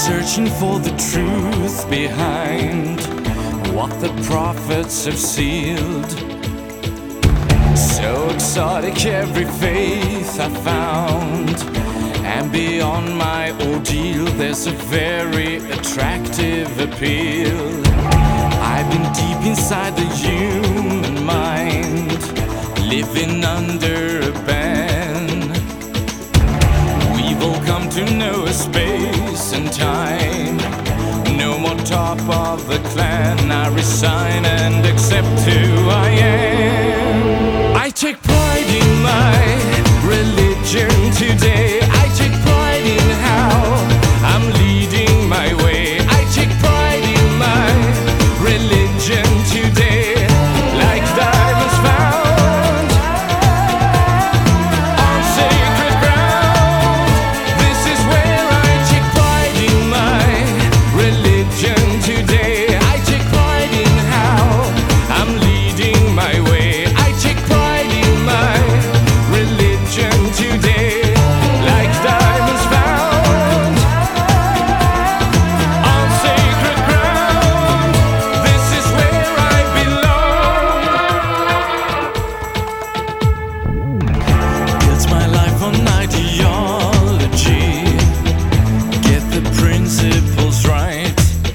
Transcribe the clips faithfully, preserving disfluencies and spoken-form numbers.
searching for the truth behind what the prophets have sealed. So exotic every faith I found, and beyond my ordeal there's a very attractive appeal. I've been deep inside the human mind, living under a ban. We've all come to know a space and time. No more top of the clan. I resign and accept who I am. I take pride in my religion today. I take pride in how I'm leading my way. I take pride in my religion today, like diamonds found on sacred ground. This is where I take pride in my religion today. I take pride in how I'm leading my way. I take pride in my religion today, like diamonds found on sacred ground. This is where I belong. Built my life on ideology, get the principles right,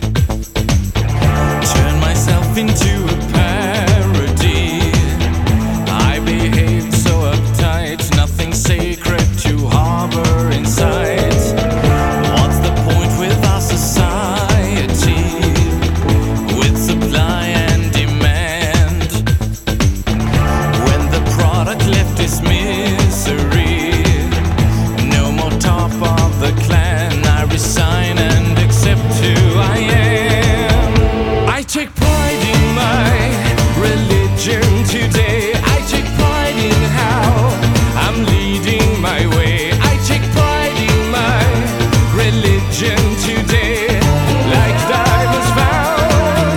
turn myself into a parody. I behave so uptight, nothing sacred to harbor inside. What's the point with our society, with supply and demand, when the product left is misery? No more top of the clan. I resign and accept who I am. I take pride in my religion today. I take pride in how I'm leading my way. I take pride in my religion today, like diamonds found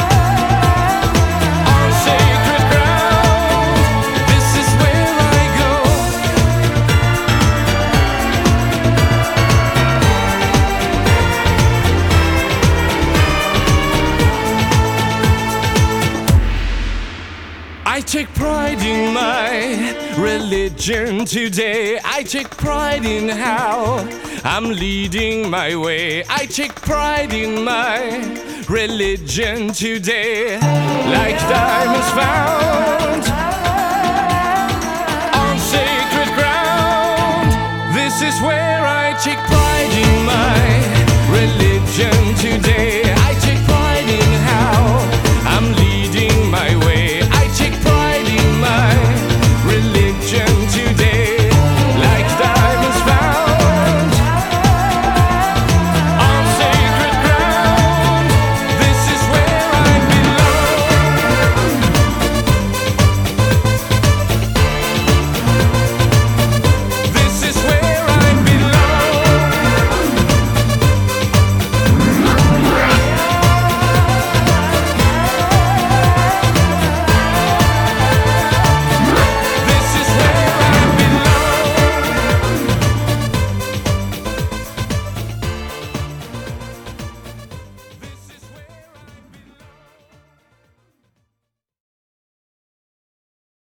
on sacred ground. This is where I go. I take pride in my religion today. I take pride in how I'm leading my way. I take pride in my religion today, like diamonds found